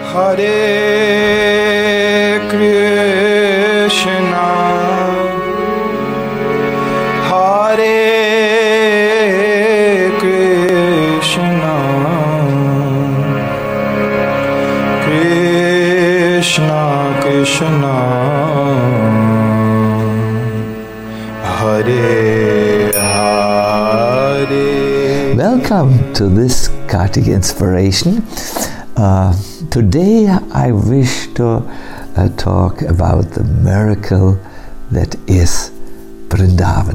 Hare Krishna, Hare Krishna, Krishna Krishna, Hare Hare. Welcome to this Kartik Inspiration. Today I wish to talk about the miracle that is Vrindavan.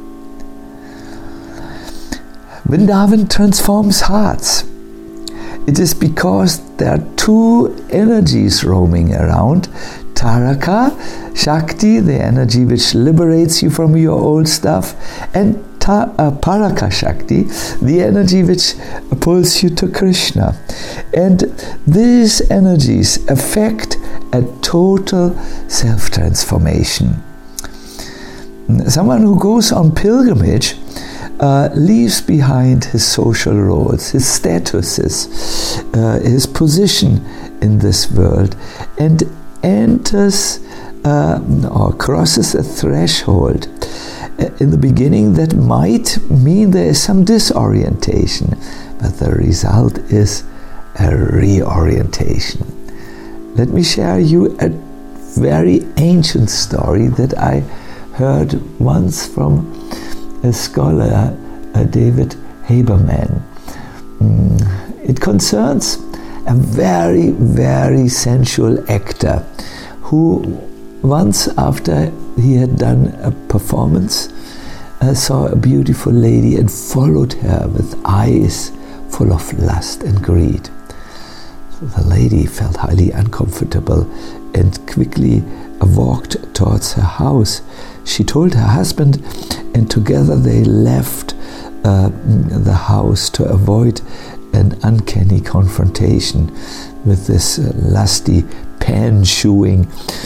Vrindavan transforms hearts. It is because there are two energies roaming around. Taraka, Shakti, the energy which liberates you from your old stuff, and Paraka Shakti, the energy which pulls you to Krishna. And these energies affect a total self-transformation. Someone who goes on pilgrimage leaves behind his social roles, his statuses, his position in this world, and enters or crosses a threshold in the beginning that might mean there is some disorientation, but the result is a reorientation. Let me share you a very ancient story that I heard once from a scholar, David Haberman. It concerns a very, very sensual actor who once after he had done a performance saw a beautiful lady and followed her with eyes full of lust and greed. So the lady felt highly uncomfortable and quickly walked towards her house. She told her husband, and together they left the house to avoid an uncanny confrontation with this lusty, pan-chewing,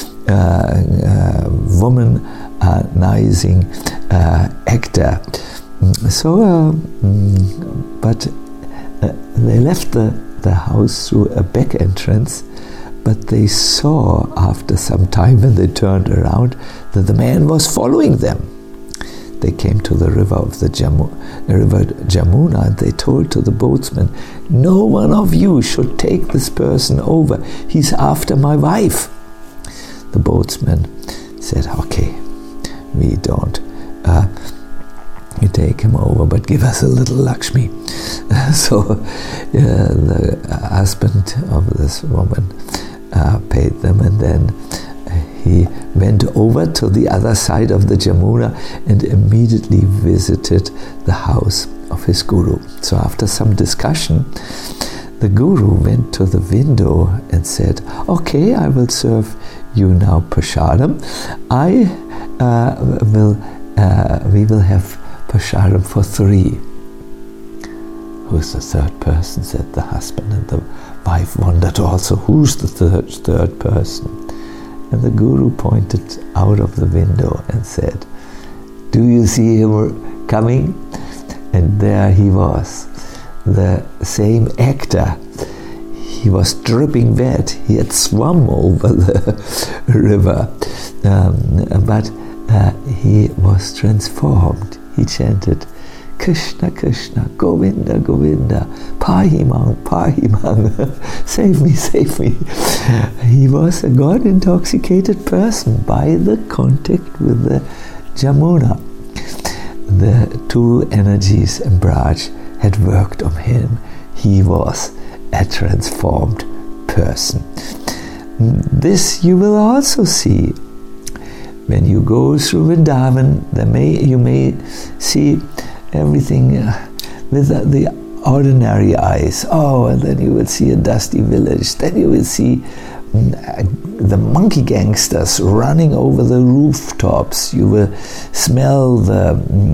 womanizing actor. But they left the house through a back entrance, but they saw after some time when they turned around that the man was following them. They came to the river of the river Jamuna, and they told to the boatsmen, "No one of you should take this person over. He's after my wife." The boatsmen said, "Okay, we don't. You take him over, but give us a little Lakshmi." So the husband of this woman paid them, and then he went over to the other side of the Jamuna and immediately visited the house of his guru. So after some discussion, the guru went to the window and said, "Okay, I will serve you now prasadam. We will have prasadam for 3. "Who's the third person?" said the husband, and the wife wondered also, who's the third person? And the guru pointed out of the window and said, "Do you see him coming?" And there he was, the same actor. He was dripping wet. He had swum over the river, but he was transformed. He chanted, "Krishna, Krishna, Govinda, Govinda, Pahimang, Pahimang, save me, save me." He was a God-intoxicated person by the contact with the Jamuna. The two energies in Braj had worked on him. He was a transformed person. This you will also see when you go through Vrindavan. You may see everything with the ordinary eyes. Oh, and then you will see a dusty village. Then you will see the monkey gangsters running over the rooftops. You will smell the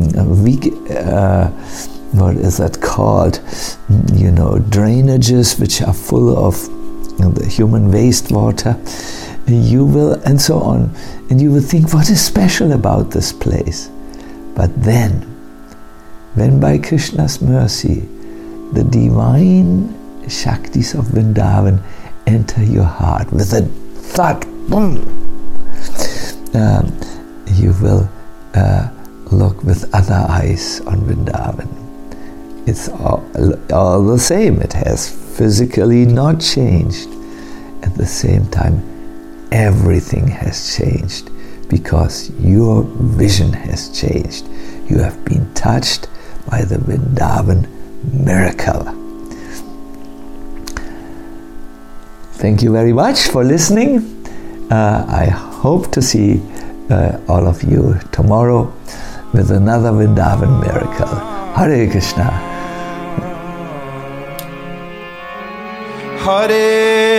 what is that called? Drainages which are full of the human wastewater. You will, and so on. And you will think, what is special about this place? But then, when by Krishna's mercy, the divine Shaktis of Vrindavan enter your heart with a thud, boom, you will look with other eyes on Vrindavan. It's all the same. It has physically not changed. At the same time, everything has changed because your vision has changed. You have been touched by the Vrindavan miracle. Thank you very much for listening. I hope to see all of you tomorrow with another Vrindavan miracle. Hare Krishna. Hare